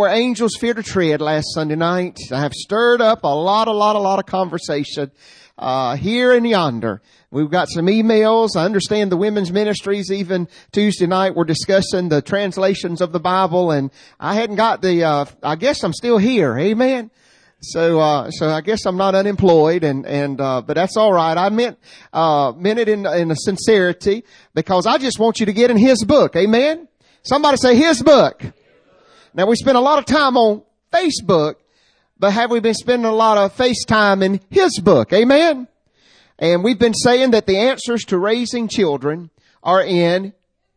where angels fear to tread last Sunday night. I have stirred up a lot of conversation, here and yonder. We've got some emails. I understand the women's ministries even Tuesday night were discussing the translations of the Bible, and I hadn't got I guess I'm still here. Amen. So I guess I'm not unemployed but that's all right. I meant it in a sincerity, because I just want you to get in His book. Amen. Somebody say His book. Now, we spend a lot of time on Facebook, but have we been spending a lot of FaceTime in His book? Amen. And we've been saying that the answers to raising children are in,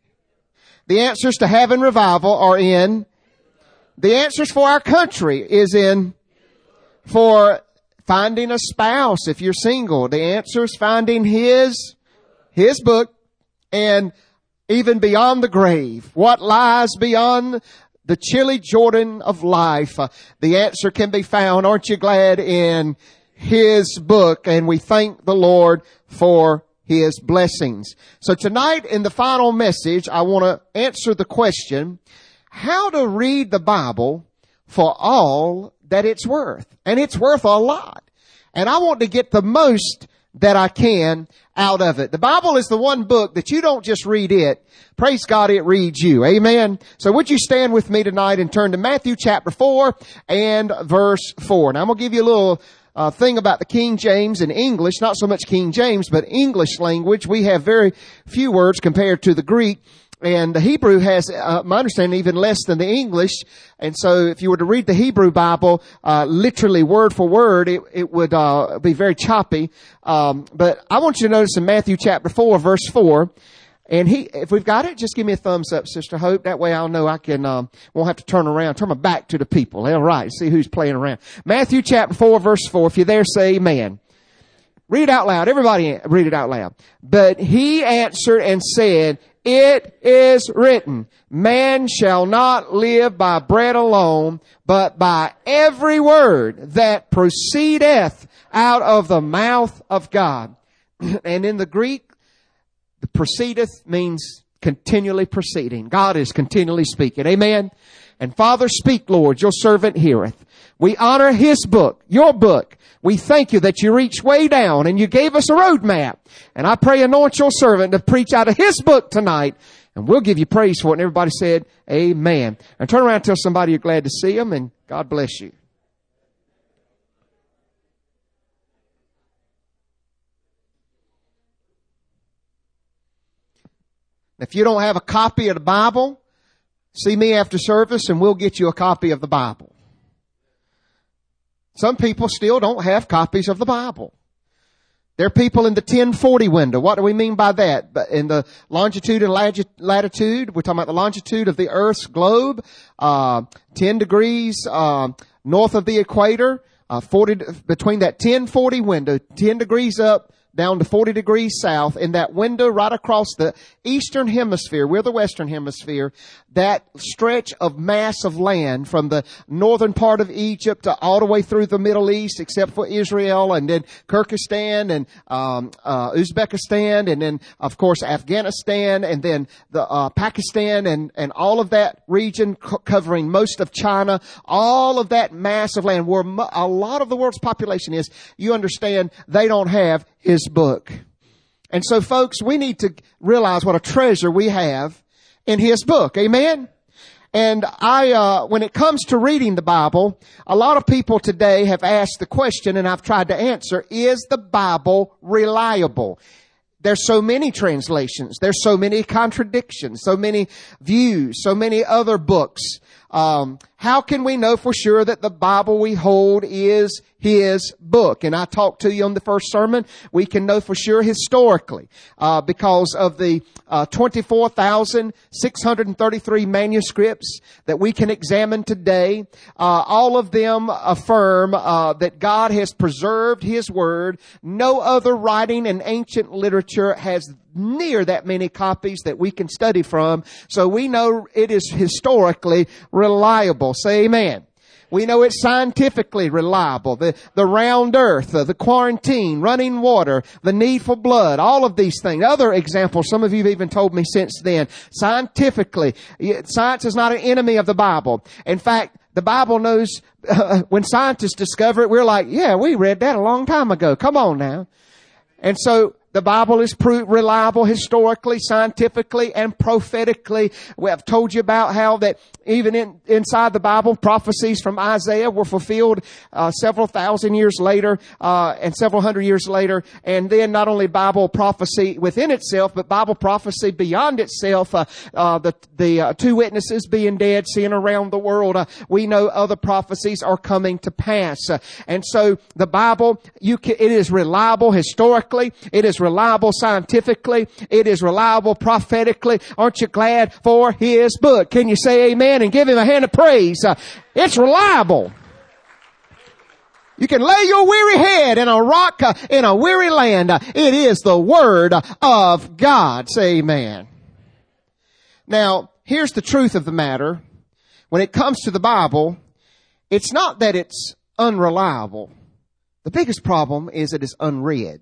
the answers to having revival are in, the answers for our country is in, for finding a spouse if you're single, the answers finding His book, and even beyond the grave, what lies beyond the chilly Jordan of life. The answer can be found, aren't you glad, in His book, and we thank the Lord for His blessings. So tonight in the final message, I want to answer the question, how to read the Bible for all that it's worth. And it's worth a lot. And I want to get the most that I can out of it. The Bible is the one book that you don't just read it. Praise God, it reads you. Amen. So would you stand with me tonight and turn to Matthew chapter 4 and verse 4. Now I'm going to give you a little thing about the King James and English, not so much King James, but English language. We have very few words compared to the Greek. And the Hebrew has, my understanding, even less than the English. And so if you were to read the Hebrew Bible, literally word for word, it would be very choppy. But I want you to notice in Matthew chapter 4, verse 4, and if we've got it, just give me a thumbs up, Sister Hope. That way I'll know I can, won't have to turn my back to the people. All right, see who's playing around. Matthew chapter 4, verse 4. If you're there, say amen. Read it out loud. Everybody read it out loud. But He answered and said, it is written, man shall not live by bread alone, but by every word that proceedeth out of the mouth of God. And in the Greek, the proceedeth means continually proceeding. God is continually speaking. Amen. And Father, speak, Lord, your servant heareth. We honor His book, your book. We thank you that you reached way down and you gave us a roadmap. And I pray anoint your servant to preach out of His book tonight. And we'll give you praise for it. And everybody said, amen. And turn around and tell somebody you're glad to see them, and God bless you. If you don't have a copy of the Bible, see me after service and we'll get you a copy of the Bible. Some people still don't have copies of the Bible. There are people in the 1040 window. What do we mean by that? In the longitude and latitude, we're talking about the longitude of the Earth's globe, 10 degrees north of the equator, between that 1040 window, 10 degrees up, down to 40 degrees south, in that window right across the eastern hemisphere, we're the western hemisphere, that stretch of mass of land from the northern part of Egypt to all the way through the Middle East, except for Israel, and then Kyrgyzstan and Uzbekistan, and then of course Afghanistan, and then the Pakistan, and all of that region covering most of China, all of that mass of land where a lot of the world's population is. You understand, they don't have His book. And so folks, we need to realize what a treasure we have in His book. Amen. And when it comes to reading the Bible, a lot of people today have asked the question, and I've tried to answer, is the Bible reliable? There's so many translations. There's so many contradictions, so many views, so many other books. How can we know for sure that the Bible we hold is His book? And I talked to you on the first sermon. We can know for sure historically, because of the 24,633 manuscripts that we can examine today. All of them affirm that God has preserved His Word. No other writing in ancient literature has near that many copies that we can study from. So we know it is historically reliable. Say amen. We know it's scientifically reliable. The round earth, the quarantine, running water, the need for blood, all of these things. Other examples, some of you have even told me since then. Scientifically, science is not an enemy of the Bible. In fact, the Bible knows, when scientists discover it, we're like, yeah, we read that a long time ago. Come on now. And so, the Bible is reliable historically, scientifically, and prophetically. We have told you about how that even inside the Bible, prophecies from Isaiah were fulfilled several thousand years later and several hundred years later. And then not only Bible prophecy within itself, but Bible prophecy beyond itself. The two witnesses being dead, seeing around the world. We know other prophecies are coming to pass. And so the Bible, it is reliable historically. It is reliable scientifically. It is reliable prophetically. Aren't you glad for His book? Can you say amen and give Him a hand of praise? It's reliable. You can lay your weary head in a rock in a weary land. It is the Word of God. Say amen. Now, here's the truth of the matter. When it comes to the Bible, it's not that it's unreliable. The biggest problem is it is unread.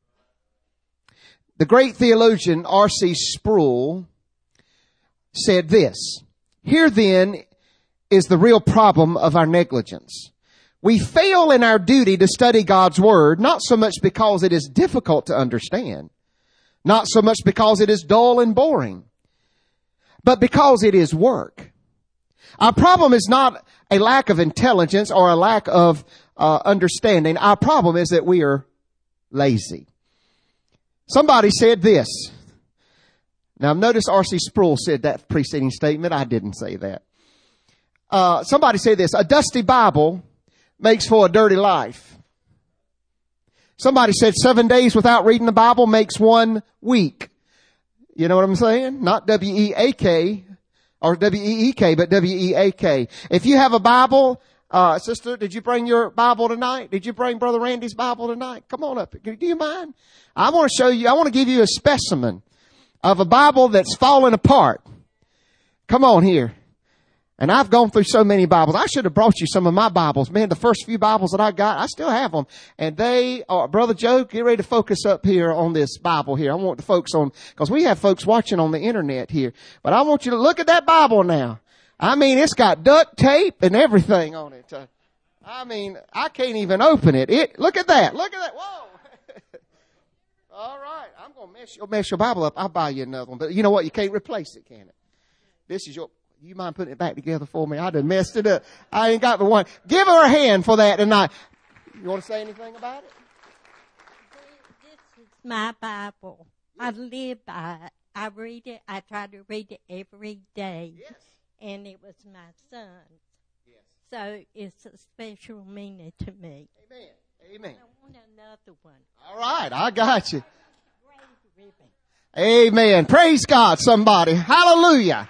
The great theologian R.C. Sproul said this: "Here then is the real problem of our negligence. We fail in our duty to study God's Word, not so much because it is difficult to understand, not so much because it is dull and boring, but because it is work. Our problem is not a lack of intelligence or a lack of understanding. Our problem is that we are lazy." Somebody said this. Now notice R.C. Sproul said that preceding statement. I didn't say that. Somebody said this: "A dusty Bible makes for a dirty life." Somebody said 7 days without reading the Bible makes 1 week. You know what I'm saying? Not W-E-A-K or W-E-E-K, but W-E-A-K. If you have a Bible, sister, did you bring your Bible tonight? Did you bring Brother Randy's Bible tonight? Come on up. Do you mind? I want to show you, I want to give you a specimen of a Bible that's fallen apart. Come on here. And I've gone through so many Bibles. I should have brought you some of my Bibles. Man, the first few Bibles that I got, I still have them. And they are, Brother Joe, get ready to focus up here on this Bible here. I want to focus on, because we have folks watching on the internet here. But I want you to look at that Bible now. I mean, it's got duct tape and everything on it. I mean, I can't even open it. Look at that. Look at that. Whoa. All right. I'm going to mess your Bible up. I'll buy you another one. But you know what? You can't replace it, can it? This is your, you mind putting it back together for me? I done messed it up. I ain't got the one. Give her a hand for that tonight. You want to say anything about it? This is my Bible. I live by it. I read it. I try to read it every day. Yes. And it was my son's. Yes. So it's a special meaning to me. Amen. Amen. I want another one. All right. I got you. Grave ribbon. Amen. Praise God, somebody. Hallelujah.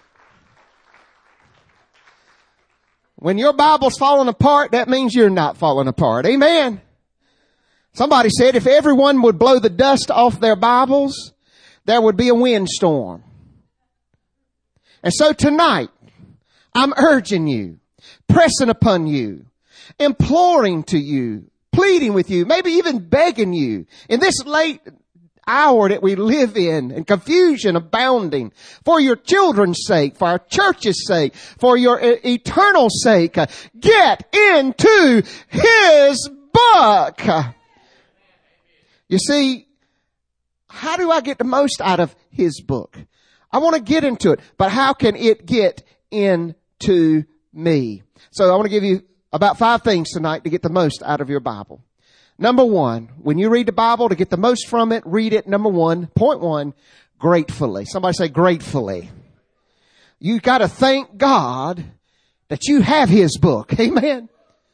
When your Bible's falling apart, that means you're not falling apart. Amen. Somebody said if everyone would blow the dust off their Bibles, there would be a windstorm. And so tonight, I'm urging you, pressing upon you, imploring to you, pleading with you, maybe even begging you in this late hour that we live in and confusion abounding, for your children's sake, for our church's sake, for your eternal sake, get into His book. You see, how do I get the most out of His book? I want to get into it, but how can it get into me? So I want to give you about 5 things tonight to get the most out of your Bible. Number 1, when you read the Bible, to get the most from it, read it, point 1, gratefully. Somebody say gratefully. You got to thank God that you have His book. Amen.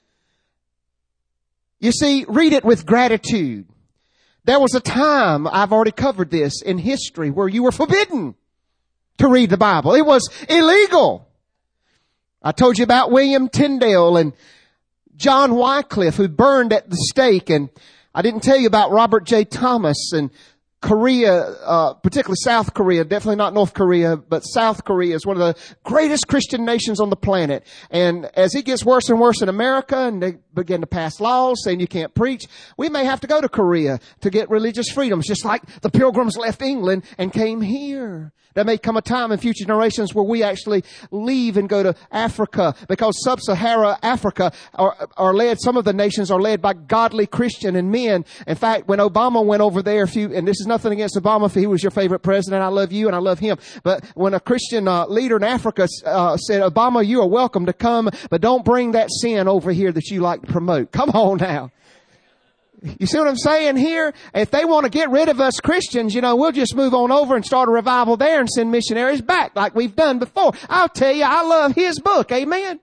You see, read it with gratitude. There was a time, I've already covered this in history, where you were forbidden to read the Bible. It was illegal. I told you about William Tyndale and John Wycliffe, who burned at the stake. And I didn't tell you about Robert J. Thomas and Korea, particularly South Korea, definitely not North Korea, but South Korea is one of the greatest Christian nations on the planet. And as it gets worse and worse in America and they begin to pass laws saying you can't preach, we may have to go to Korea to get religious freedoms, just like the Pilgrims left England and came here. There may come a time in future generations where we actually leave and go to Africa, because sub-Sahara Africa are led, some of the nations are led by godly Christian and men. In fact, when Obama went over there, and this is nothing against Obama, if he was your favorite president, I love you and I love him. But when a Christian leader in Africa said, Obama, you are welcome to come, but don't bring that sin over here that you like to promote. Come on now. You see what I'm saying here? If they want to get rid of us Christians, we'll just move on over and start a revival there and send missionaries back like we've done before. I'll tell you, I love his book. Amen.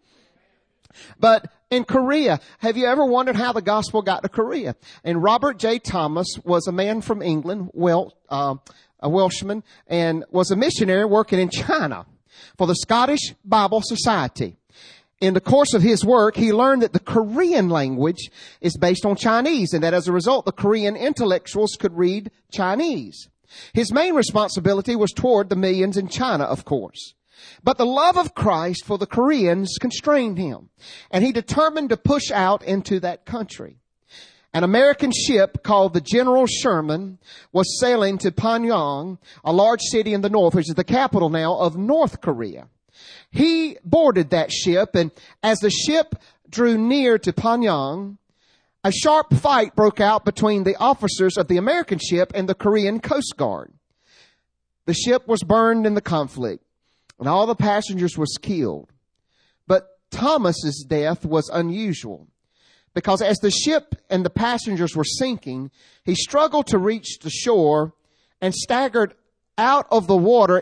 But in Korea, have you ever wondered how the gospel got to Korea? And Robert J. Thomas was a man from England, a Welshman, and was a missionary working in China for the Scottish Bible Society. In the course of his work, he learned that the Korean language is based on Chinese, and that as a result, the Korean intellectuals could read Chinese. His main responsibility was toward the millions in China, of course. But the love of Christ for the Koreans constrained him, and he determined to push out into that country. An American ship called the General Sherman was sailing to Pyongyang, a large city in the north, which is the capital now of North Korea. He boarded that ship, and as the ship drew near to Pyongyang, a sharp fight broke out between the officers of the American ship and the Korean Coast Guard. The ship was burned in the conflict, and all the passengers was killed. But Thomas's death was unusual, because as the ship and the passengers were sinking, he struggled to reach the shore and staggered out of the water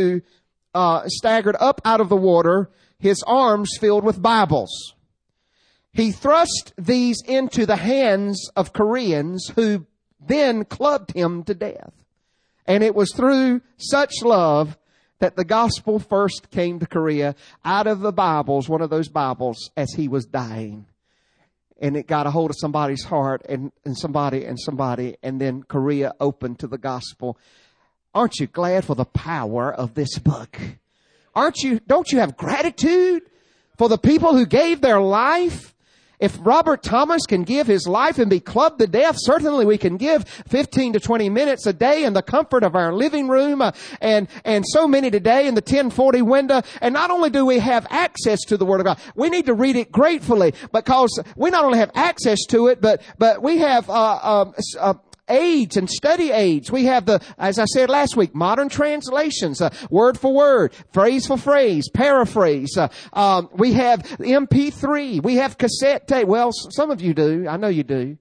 staggered up out of the water, his arms filled with Bibles. He thrust these into the hands of Koreans who then clubbed him to death. And it was through such love that the gospel first came to Korea out of the Bibles, one of those Bibles, as he was dying. And it got a hold of somebody's heart and somebody, and then Korea opened to the gospel. Aren't you glad for the power of this book? Don't you have gratitude for the people who gave their life? If Robert Thomas can give his life and be clubbed to death, certainly we can give 15 to 20 minutes a day in the comfort of our living room, and so many today in the 1040 window. And not only do we have access to the Word of God, we need to read it gratefully, because we not only have access to it, but we have aids and study aids. We have as I said last week, modern translations, word for word, phrase for phrase, paraphrase. We have MP3. We have cassette tape. Well, some of you do. I know you do.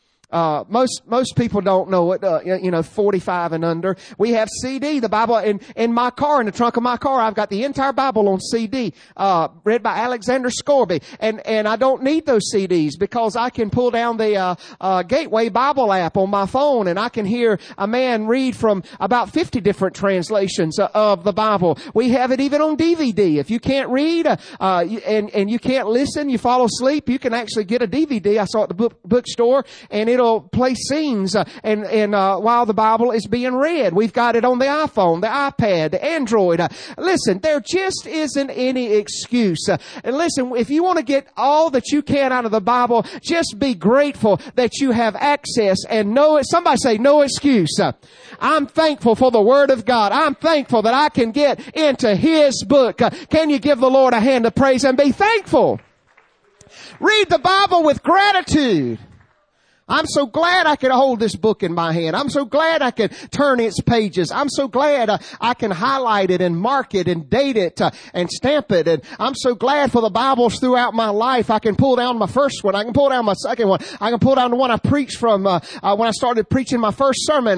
Most people don't know it, 45 and under. We have CD, the Bible in my car, in the trunk of my car. I've got the entire Bible on CD, read by Alexander Scourby. And I don't need those CDs, because I can pull down the, Gateway Bible app on my phone, and I can hear a man read from about 50 different translations of the Bible. We have it even on DVD. If you can't read, and you can't listen, you fall asleep, you can actually get a DVD. I saw it at the bookstore, and it'll play scenes while the Bible is being read. We've got it on the iPhone, the iPad, the Android. Listen, there just isn't any excuse. And listen, if you want to get all that you can out of the Bible, just be grateful that you have access and somebody say no excuse. I'm thankful for the Word of God. I'm thankful that I can get into His book. Can you give the Lord a hand of praise and be thankful? Read the Bible with gratitude. I'm so glad I could hold this book in my hand. I'm so glad I could turn its pages. I'm so glad I can highlight it and mark it and date it and stamp it. And I'm so glad for the Bibles throughout my life. I can pull down my first one. I can pull down my second one. I can pull down the one I preached from when I started preaching my first sermon.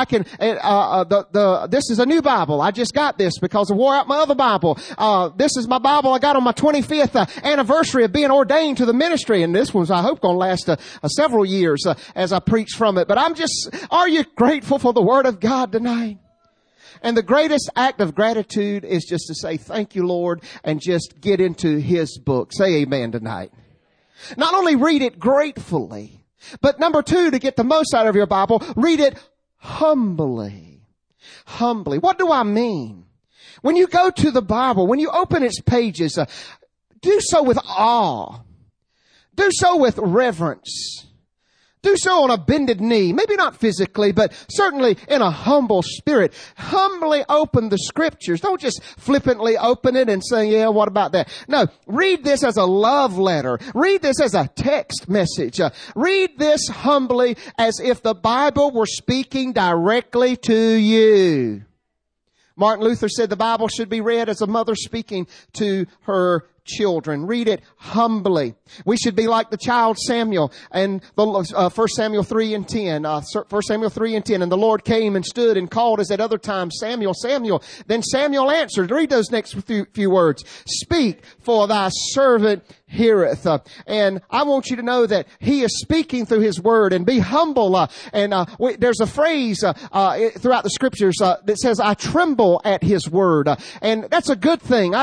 This is a new Bible. I just got this because I wore out my other Bible. This is my Bible I got on my 25th anniversary of being ordained to the ministry. And this one's, I hope, going to last several years. As I preach from it. But are you grateful for the Word of God tonight? And the greatest act of gratitude is just to say, thank you, Lord, and just get into His book. Say amen tonight. Not only read it gratefully, but number two, to get the most out of your Bible, read it humbly. Humbly. What do I mean? When you go to the Bible, when you open its pages, do so with awe. Do so with reverence. Do so on a bended knee. Maybe not physically, but certainly in a humble spirit. Humbly open the Scriptures. Don't just flippantly open it and say, yeah, what about that? No, read this as a love letter. Read this as a text message. Read this humbly as if the Bible were speaking directly to you. Martin Luther said the Bible should be read as a mother speaking to her children. Read it humbly. We should be like the child Samuel and 1 Samuel 3 and 10. 1 Samuel 3 and 10. And the Lord came and stood and called as at other times, Samuel, Samuel. Then Samuel answered. Read those next few words. Speak, for thy servant heareth. And I want you to know that He is speaking through His Word, and be humble. There's a phrase throughout the Scriptures that says, I tremble at His Word. And that's a good thing.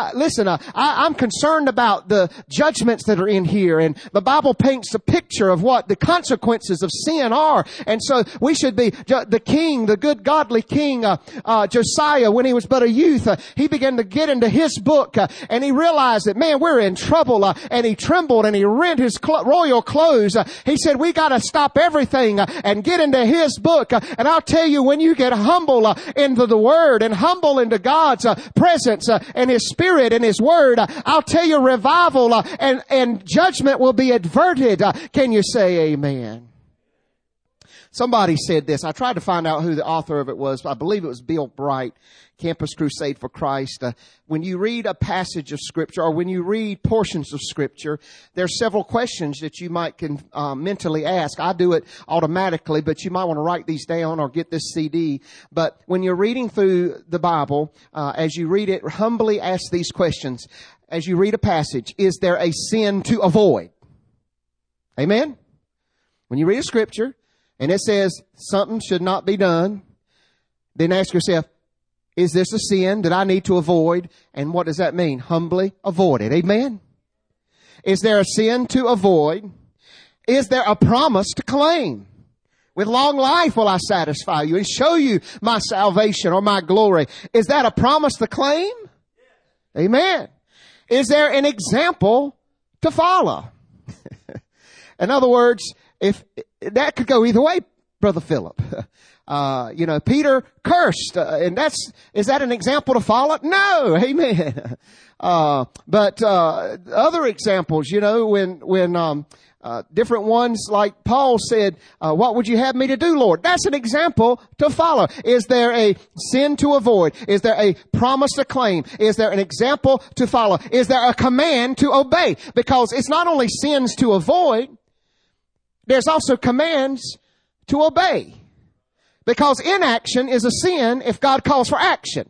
I'm concerned about the judgments that are in here, and the Bible paints a picture of what the consequences of sin are. And so we should be the king, the good godly king, Josiah, when he was but a youth, he began to get into his book, and he realized that, man, we're in trouble, and he trembled and he rent his royal clothes. He said, we got to stop everything and get into his book. And I'll tell you, when you get humble into the Word and humble into God's presence and His Spirit and His Word, I'll tell you, revival and judgment will be averted. Can you say amen? Somebody said this. I tried to find out who the author of it was. I believe it was Bill Bright, Campus Crusade for Christ. When you read a passage of Scripture, or when you read portions of Scripture, there are several questions that you might mentally ask. I do it automatically, but you might want to write these down or get this CD. But when you're reading through the Bible, as you read it, humbly ask these questions. As you read a passage, is there a sin to avoid? Amen? When you read a Scripture, and it says something should not be done, then ask yourself, is this a sin that I need to avoid? And what does that mean? Humbly avoid it. Amen? Is there a sin to avoid? Is there a promise to claim? With long life will I satisfy you and show you my salvation or my glory. Is that a promise to claim? Amen. Is there an example to follow? In other words, if that could go either way, Brother Philip. Peter cursed, and is that an example to follow? No, amen. But other examples, when different ones, like Paul said, what would you have me to do, Lord? That's an example to follow. Is there a sin to avoid? Is there a promise to claim? Is there an example to follow? Is there a command to obey? Because it's not only sins to avoid, there's also commands to obey. Because inaction is a sin if God calls for action.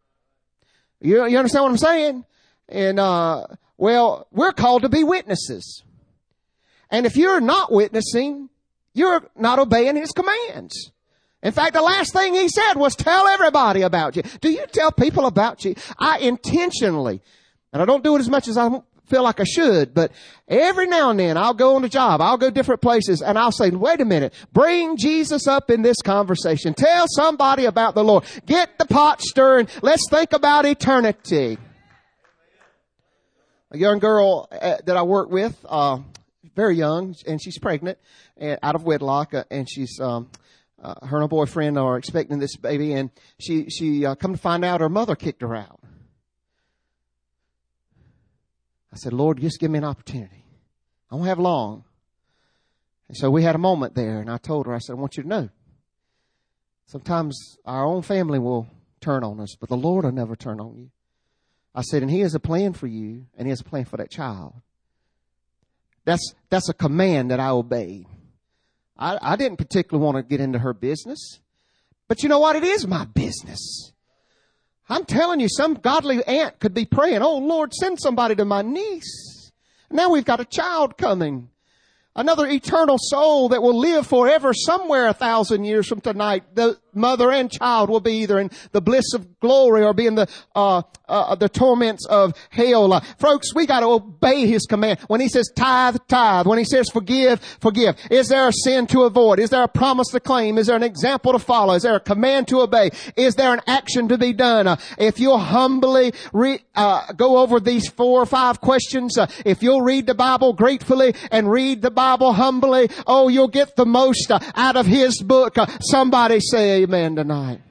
You understand what I'm saying? And, we're called to be witnesses. And if you're not witnessing, you're not obeying His commands. In fact, the last thing He said was tell everybody about you. Do you tell people about you? I intentionally, and I don't do it as much as I feel like I should, but every now and then I'll go on a job, I'll go different places, and I'll say, wait a minute, bring Jesus up in this conversation. Tell somebody about the Lord. Get the pot stirring. Let's think about eternity. A young girl that I work with, very young, and she's pregnant, out of wedlock, and she's, her and her boyfriend are expecting this baby, and she come to find out her mother kicked her out. I said, Lord, just give me an opportunity. I won't have long. And so we had a moment there, and I told her, I said, I want you to know, sometimes our own family will turn on us, but the Lord will never turn on you. I said, and He has a plan for you, and He has a plan for that child. That's a command that I obeyed. I didn't particularly want to get into her business, but you know what? It is my business. I'm telling you, some godly aunt could be praying, oh, Lord, send somebody to my niece. Now we've got a child coming. Another eternal soul that will live forever somewhere 1,000 years from tonight. The mother and child will be either in the bliss of glory or be in the torments of hell. Folks, we got to obey His command. When He says tithe, tithe. When He says forgive, forgive. Is there a sin to avoid? Is there a promise to claim? Is there an example to follow? Is there a command to obey? Is there an action to be done? If you'll humbly go over these 4 or 5 questions, if you'll read the Bible gratefully and read the Bible humbly, oh, you'll get the most out of His book. Somebody say amen tonight.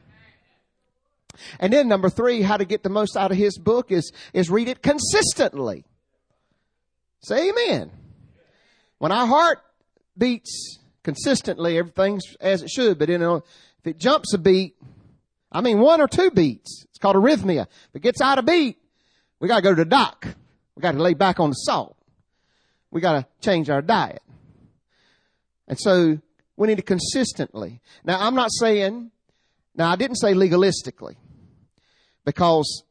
And then number 3, how to get the most out of His book is read it consistently. Say amen. When our heart beats consistently, everything's as it should. But if it jumps a beat, 1 or 2 beats, it's called arrhythmia. If it gets out of beat, we got to go to the doc. We got to lay back on the salt. We got to change our diet. And so we need to consistently. Now, I didn't say legalistically, because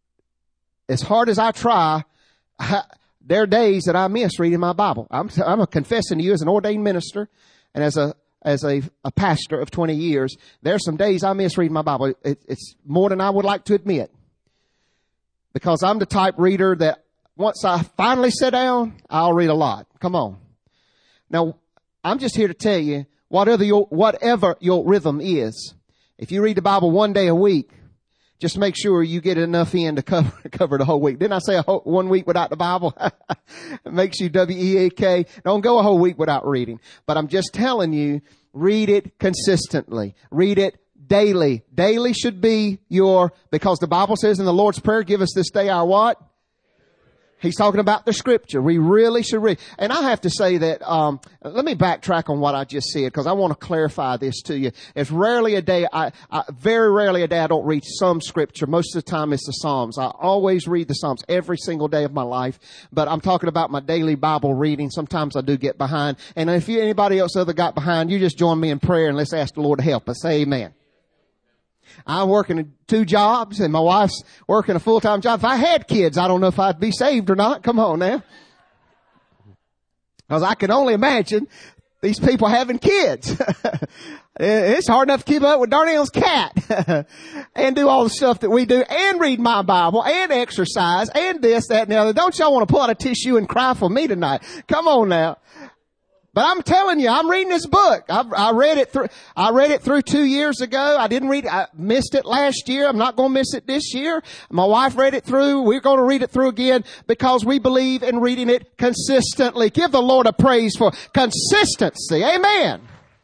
as hard as I try, there are days that I miss reading my Bible. I'm confessing to you as an ordained minister and as a pastor of 20 years, there are some days I miss reading my Bible. It's more than I would like to admit, because I'm the type reader that once I finally sit down, I'll read a lot. Come on. Now, I'm just here to tell you, whatever your rhythm is, if you read the Bible one day a week, just make sure you get enough in to cover the whole week. Didn't I say 1 week without the Bible? It makes you WEAK. Don't go a whole week without reading. But I'm just telling you, read it consistently. Read it daily. Daily should be because the Bible says in the Lord's Prayer, give us this day our what? He's talking about the Scripture. We really should read. And I have to say that, let me backtrack on what I just said, because I want to clarify this to you. It's rarely a day, very rarely a day I don't read some Scripture. Most of the time it's the Psalms. I always read the Psalms every single day of my life. But I'm talking about my daily Bible reading. Sometimes I do get behind. And if anybody else ever got behind, you just join me in prayer and let's ask the Lord to help us. Say amen. I'm working 2 jobs and my wife's working a full-time job. If I had kids, I don't know if I'd be saved or not. Come on now. Because I can only imagine these people having kids. It's hard enough to keep up with Darnell's cat and do all the stuff that we do and read my Bible and exercise and this, that, and the other. Don't y'all want to pull out a tissue and cry for me tonight? Come on now. But I'm telling you, I'm reading this book. I read it through 2 years ago. I missed it last year. I'm not going to miss it this year. My wife read it through. We're going to read it through again because we believe in reading it consistently. Give the Lord a praise for consistency. Amen.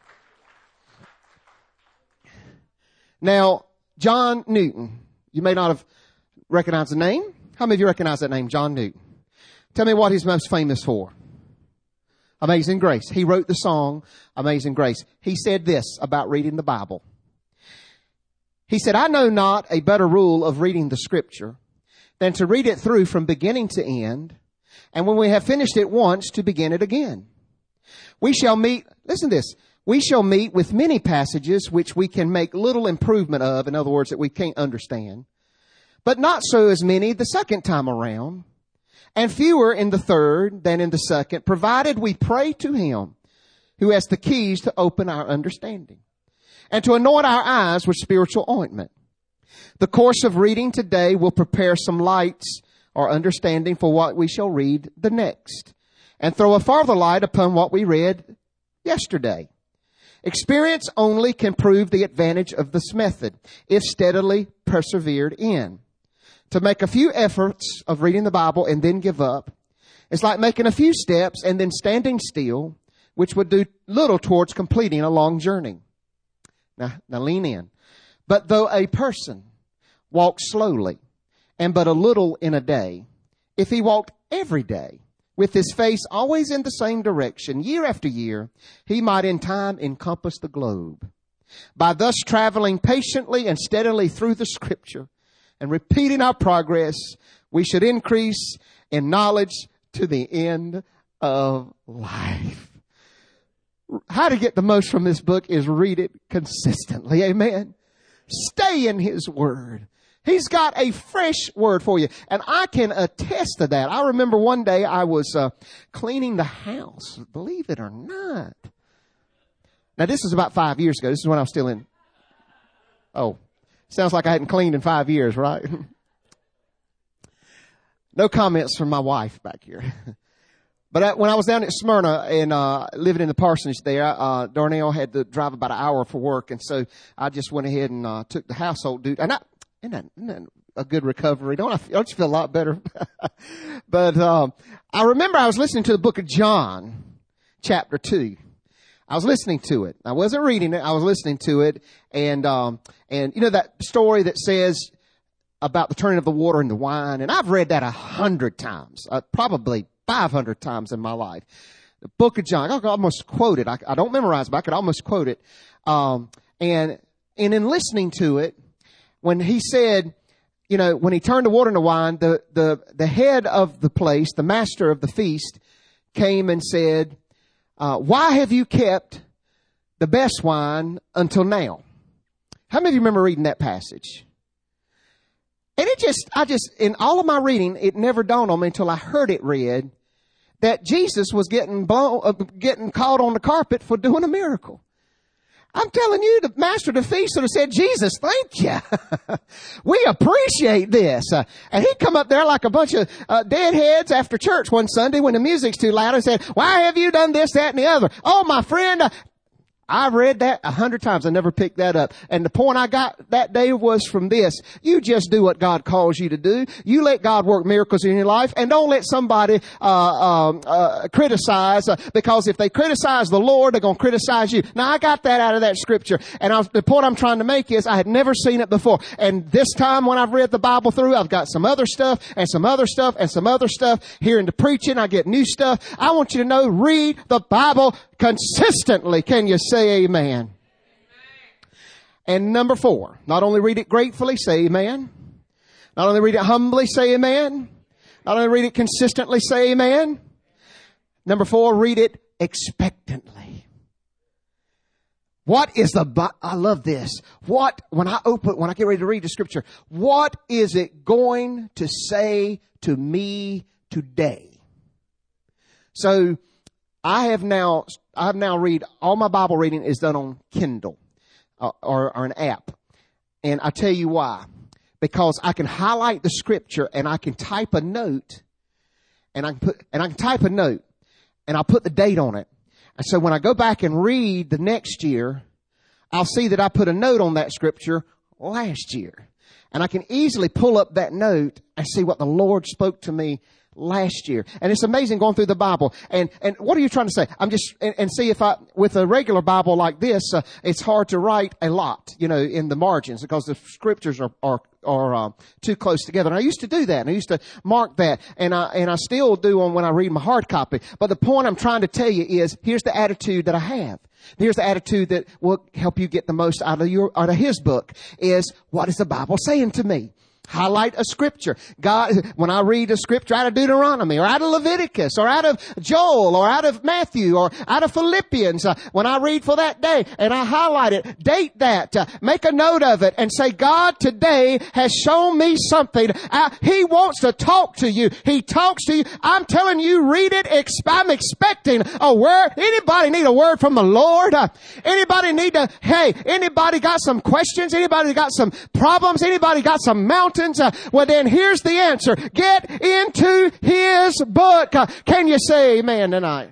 Now, John Newton. You may not have recognized the name. How many of you recognize that name, John Newton? Tell me what he's most famous for. Amazing Grace. He wrote the song, Amazing Grace. He said this about reading the Bible. He said, I know not a better rule of reading the Scripture than to read it through from beginning to end, and when we have finished it once, to begin it again. We shall meet with many passages which we can make little improvement of, in other words, that we can't understand, but not so as many the second time around, and fewer in the third than in the second, provided we pray to Him who has the keys to open our understanding and to anoint our eyes with spiritual ointment. The course of reading today will prepare some lights or understanding for what we shall read the next, and throw a farther light upon what we read yesterday. Experience only can prove the advantage of this method if steadily persevered in. To make a few efforts of reading the Bible and then give up, it's like making a few steps and then standing still, which would do little towards completing a long journey. Now lean in. But though a person walks slowly and but a little in a day, if he walked every day with his face always in the same direction, year after year, he might in time encompass the globe. By thus traveling patiently and steadily through the Scripture, and repeating our progress, we should increase in knowledge to the end of life. How to get the most from this book is read it consistently. Amen. Stay in His Word. He's got a fresh word for you. And I can attest to that. I remember one day I was cleaning the house, believe it or not. Now, this was about 5 years ago. This is when I was still in. Oh, sounds like I hadn't cleaned in 5 years, right? No comments from my wife back here. But when I was down at Smyrna and living in the parsonage there, Darnell had to drive about an hour for work. And so I just went ahead and took the household duty. And isn't that a good recovery? Don't you feel a lot better? But I remember I was listening to the book of John, chapter 2. I was listening to it. I wasn't reading it. I was listening to it. And you know that story that says about the turning of the water into wine? And I've read that 100 times, probably 500 times in my life. The book of John, I could almost quote it. I don't memorize, but I could almost quote it. And in listening to it, when he said, you know, when he turned the water into wine, the head of the place, the master of the feast, came and said, why have you kept the best wine until now? How many of you remember reading that passage? And in all of my reading, it never dawned on me until I heard it read that Jesus was getting caught on the carpet for doing a miracle. I'm telling you, the master of the feast would have said, Jesus, thank you. We appreciate this. And he'd come up there like a bunch of deadheads after church one Sunday when the music's too loud and said, why have you done this, that, and the other? Oh, my friend, I read that 100 times. I never picked that up. And the point I got that day was from this. You just do what God calls you to do. You let God work miracles in your life, and don't let somebody criticize, because if they criticize the Lord, they're going to criticize you. Now, I got that out of that scripture. And the point I'm trying to make is I had never seen it before. And this time when I've read the Bible through, I've got some other stuff and some other stuff and some other stuff. Hearing the preaching, I get new stuff. I want you to know, read the Bible consistently. Can you say amen? And number 4, not only read it gratefully, say amen. Not only read it humbly, say amen. Not only read it consistently, say amen. Number 4, read it expectantly. I love this. When I get ready to read the scripture, what is it going to say to me today? So I have now read, all my Bible reading is done on Kindle or an app. And I tell you why. Because I can highlight the scripture and I can type a note and I can type a note and I'll put the date on it. And so when I go back and read the next year, I'll see that I put a note on that scripture last year. And I can easily pull up that note and see what the Lord spoke to me last year. And it's amazing going through the Bible. And what are you trying to say? And see if with a regular Bible like this, it's hard to write a lot, in the margins because the scriptures are too close together. And I used to do that. And I used to mark that. And I still do when I read my hard copy. But the point I'm trying to tell you is, here's the attitude that I have. Here's the attitude that will help you get the most out of his book is, what is the Bible saying to me? Highlight a scripture. God, when I read a scripture out of Deuteronomy or out of Leviticus or out of Joel or out of Matthew or out of Philippians, when I read for that day and I highlight it, date that, make a note of it and say, God today has shown me something. He wants to talk to you. He talks to you. I'm telling you, read it. I'm expecting a word. Anybody need a word from the Lord? Anybody got some questions? Anybody got some problems? Anybody got some mountains? Well, then here's the answer. Get into his book. Can you say amen tonight?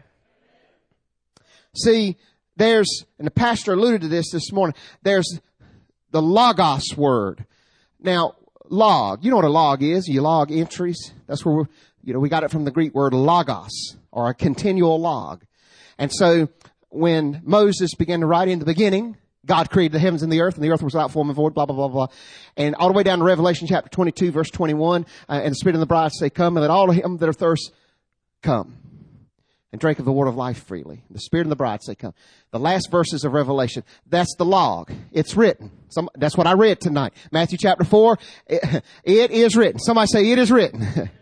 See, and the pastor alluded to this morning, there's the logos word. Now, log, you know what a log is? You log entries. That's where we got it from the Greek word logos, or a continual log. And so when Moses began to write in the beginning, God created the heavens and the earth was without form and void, blah, blah, blah, blah. And all the way down to Revelation chapter 22, verse 21, and the Spirit and the bride say, come, and let all of them that are thirst come and drink of the water of life freely. The Spirit and the bride say, come. The last verses of Revelation, that's the log. It's written. That's what I read tonight. Matthew chapter 4, it is written. Somebody say, it is written.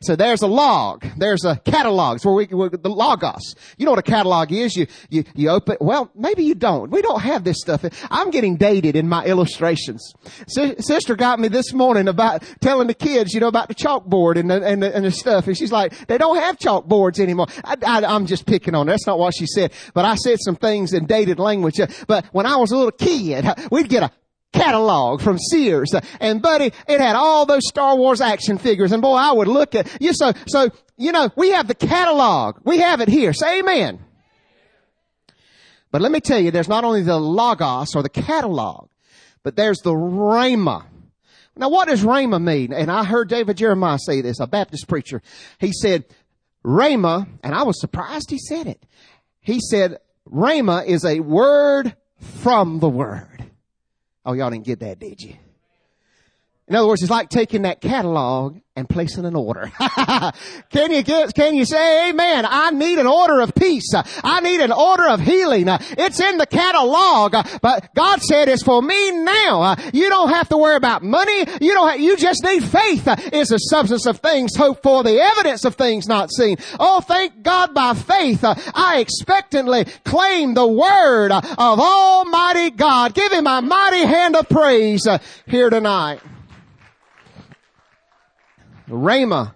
So there's a log. There's a catalog. It's where the logos. You know what a catalog is? You open, well, maybe you don't. We don't have this stuff. I'm getting dated in my illustrations. Sister got me this morning about telling the kids, about the chalkboard and the stuff. And she's like, they don't have chalkboards anymore. I'm just picking on her. That's not what she said. But I said some things in dated language. But when I was a little kid, we'd get a catalog from Sears. And buddy, it had all those Star Wars action figures. And boy, I would look at you. So, we have the catalog. We have it here. Say amen. But let me tell you, there's not only the logos or the catalog, but there's the rhema. Now, what does rhema mean? And I heard David Jeremiah say this, a Baptist preacher. He said, rhema, and I was surprised he said it. He said, rhema is a word from the Word. Oh, y'all didn't get that, did you? In other words, it's like taking that catalog and placing an order. Can you say amen? I need an order of peace. I need an order of healing. It's in the catalog, but God said it's for me now. You don't have to worry about money. You just need faith. It's the substance of things hoped for, the evidence of things not seen. Oh, thank God by faith. I expectantly claim the word of Almighty God. Give Him a mighty hand of praise here tonight. Rhema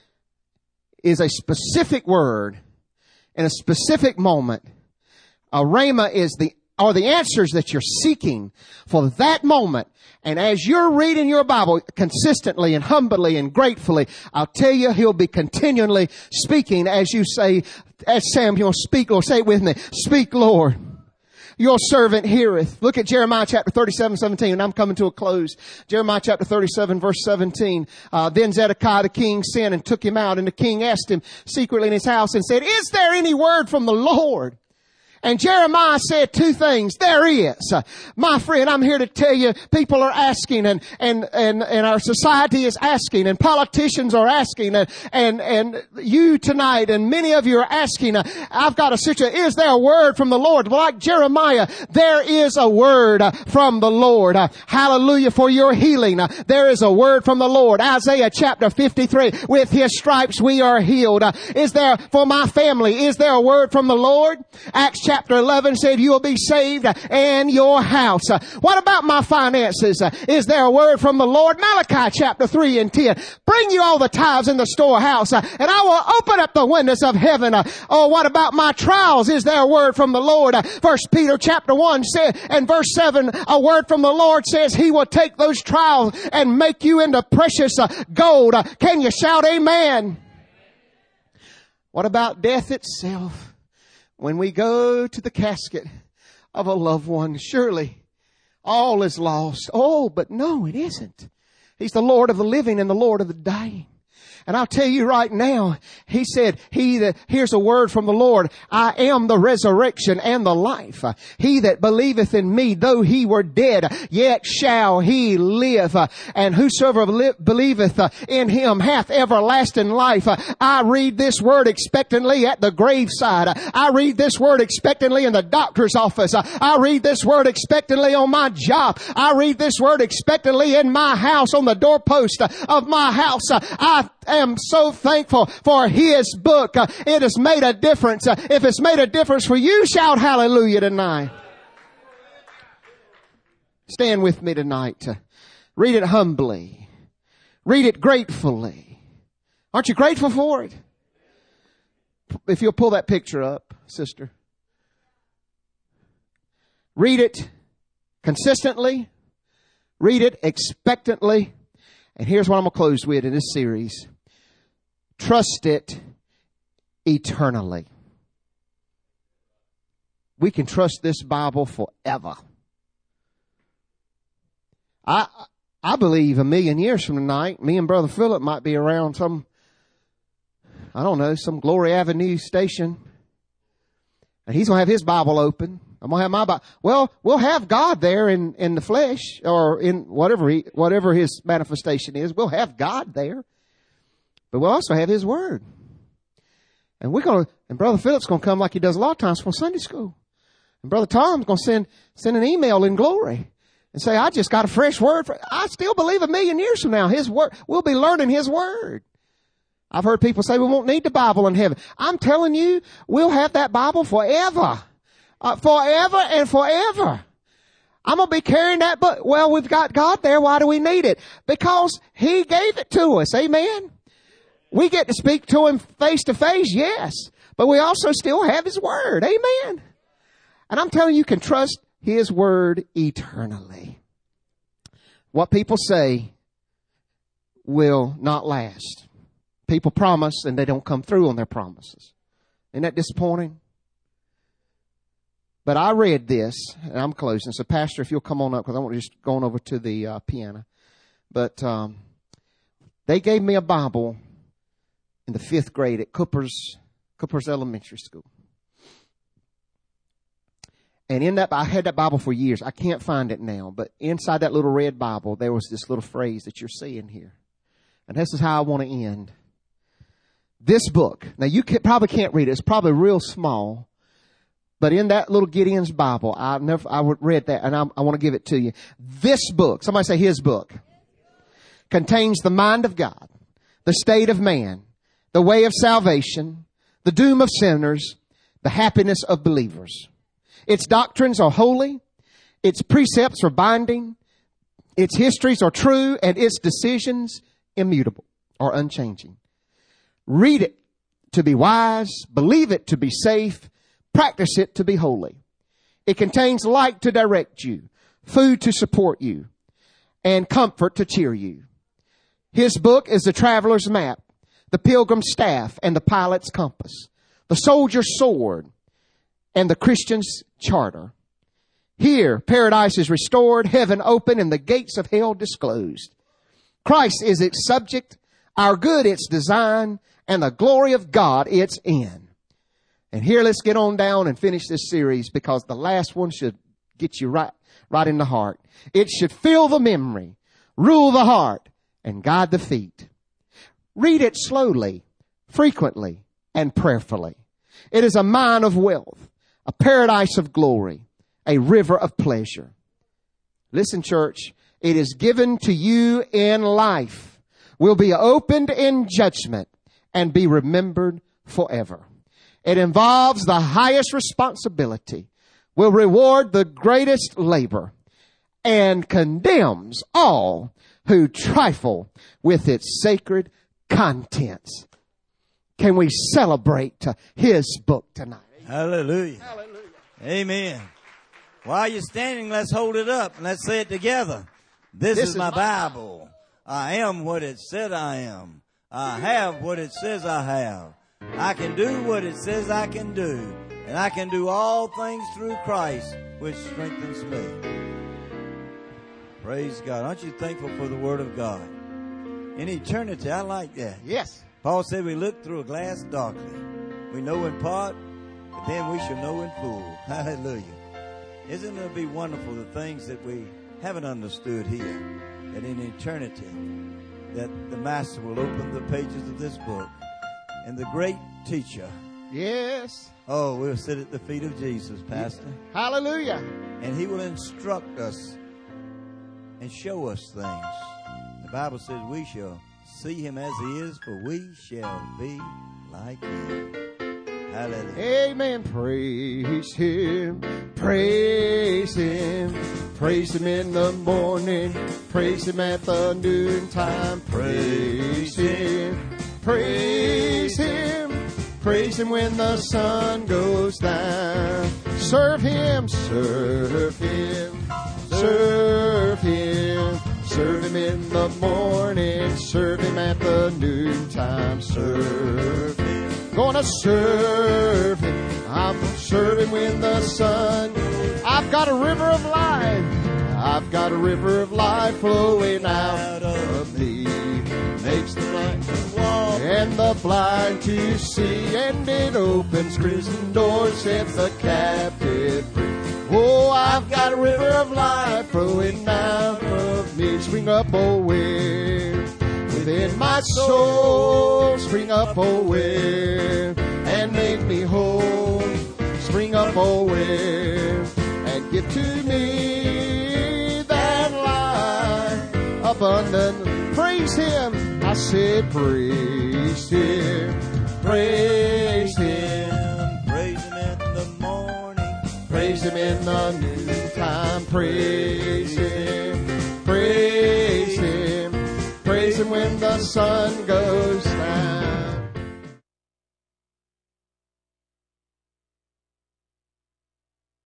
is a specific word in a specific moment. A rhema is the answers that you're seeking for that moment. And as you're reading your Bible consistently and humbly and gratefully, I'll tell you, He'll be continually speaking as you say, as Samuel, speak, or say it with me, speak, Lord. Your servant heareth. Look at Jeremiah chapter 37:17, and I'm coming to a close. Jeremiah chapter 37, verse 17. Then Zedekiah the king sent and took him out, and the king asked him secretly in his house and said, is there any word from the Lord? And Jeremiah said two things. There is. My friend, I'm here to tell you, people are asking and our society is asking and politicians are asking and you tonight and many of you are asking, I've got a situation. Is there a word from the Lord? Well, like Jeremiah, there is a word from the Lord. Hallelujah for your healing. There is a word from the Lord. Isaiah chapter 53, with His stripes we are healed. Is there for my family? Is there a word from the Lord? Acts chapter 11 said you will be saved and your house. What about my finances? Is there a word from the Lord? Malachi chapter 3 and 10. Bring you all the tithes in the storehouse and I will open up the windows of heaven. Oh, what about my trials? Is there a word from the Lord? 1 Peter chapter 1 said, and verse 7, a word from the Lord says He will take those trials and make you into precious gold. Can you shout amen? What about death itself? When we go to the casket of a loved one, surely all is lost. Oh, but no, it isn't. He's the Lord of the living and the Lord of the dying. And I'll tell you right now, He said, here's a word from the Lord. I am the resurrection and the life. He that believeth in me, though he were dead, yet shall he live. And whosoever believeth in Him hath everlasting life. I read this word expectantly at the graveside. I read this word expectantly in the doctor's office. I read this word expectantly on my job. I read this word expectantly in my house, on the doorpost of my house. I am so thankful for His book. It has made a difference. If it's made a difference for you, shout hallelujah tonight. Stand with me tonight. Read it humbly. Read it gratefully. Aren't you grateful for it? If you'll pull that picture up, sister. Read it consistently. Read it expectantly. And here's what I'm going to close with in this series. Trust it eternally. We can trust this Bible forever. I believe 1,000,000 years from tonight, me and Brother Philip might be around some Glory Avenue station. And he's going to have his Bible open. I'm going to have my Bible. Well, we'll have God there in the flesh or in whatever His manifestation is. We'll have God there. But we'll also have His Word. And and Brother Philip's going to come like he does a lot of times for Sunday school. And Brother Tom's going to send an email in glory and say, I just got a fresh word. I still believe 1,000,000 years from now, His Word, we'll be learning His Word. I've heard people say we won't need the Bible in heaven. I'm telling you, we'll have that Bible forever. Forever and forever. I'm going to be carrying that book. Well, we've got God there. Why do we need it? Because He gave it to us. Amen. We get to speak to Him face to face, yes. But we also still have His Word. Amen. And I'm telling you, you can trust His Word eternally. What people say will not last. People promise and they don't come through on their promises. Isn't that disappointing? But I read this, and I'm closing. So, Pastor, if you'll come on up, because I want to just go on over to the piano. But they gave me a Bible in the 5th grade at Cooper's Elementary School. And in that, I had that Bible for years. I can't find it now. But inside that little red Bible, there was this little phrase that you're seeing here. And this is how I want to end. This book. Now, you probably can't read it. It's probably real small. But in that little Gideon's Bible, I read that, and I want to give it to you. This book, somebody say his book, contains the mind of God, the state of man, the way of salvation, the doom of sinners, the happiness of believers. Its doctrines are holy, its precepts are binding, its histories are true, and its decisions immutable or unchanging. Read it to be wise, believe it to be safe, practice it to be holy. It contains light to direct you, food to support you, and comfort to cheer you. His book is the traveler's map, the pilgrim's staff, and the pilot's compass, the soldier's sword, and the Christian's charter. Here, paradise is restored, heaven open, and the gates of hell disclosed. Christ is its subject, our good its design, and the glory of God its end. And here, let's get on down and finish this series, because the last one should get you right in the heart. It should fill the memory, rule the heart, and guide the feet. Read it slowly, frequently, and prayerfully. It is a mine of wealth, a paradise of glory, a river of pleasure. Listen, church, it is given to you in life, will be opened in judgment, and be remembered forever. It involves the highest responsibility, will reward the greatest labor, and condemns all who trifle with its sacred contents. Can we celebrate his book tonight? Hallelujah. Hallelujah. Amen. While you're standing, let's hold it up and let's say it together. This is my Bible. I am what it said I am. I have what it says I have. I can do what it says I can do. And I can do all things through Christ, which strengthens me. Praise God. Aren't you thankful for the Word of God? In eternity, I like that. Yes. Paul said we look through a glass darkly. We know in part, but then we shall know in full. Hallelujah. Isn't it be wonderful the things that we haven't understood here, that in eternity, that the Master will open the pages of this book, and the great teacher. Yes. Oh, we'll sit at the feet of Jesus, Pastor. Hallelujah. And he will instruct us and show us things. The Bible says we shall see him as he is, for we shall be like him. Hallelujah. Amen. Praise him. Praise him. Praise him in the morning. Praise him at the noontime. Praise him. Praise him. Praise him when the sun goes down. Serve him. Serve him. Serve him. Serve him in the morning. Serve him at the noontime. Serve him. Gonna serve him. I'm gonna serve him when the sun. I've got a river of life. I've got a river of life flowing out of me. Makes the blind to walk and the blind to see. And it opens prison doors, sets the captive free. Oh, I've got a river of life flowing out of me. Spring up, oh, where within my soul, spring up, oh, where and make me whole. Spring up, oh, where and give to me that life abundant. Praise him. I said, praise Him, praise Him. Praise Him in the morning. Praise Him in the noontime. Praise Him, praise Him. Praise Him when the sun goes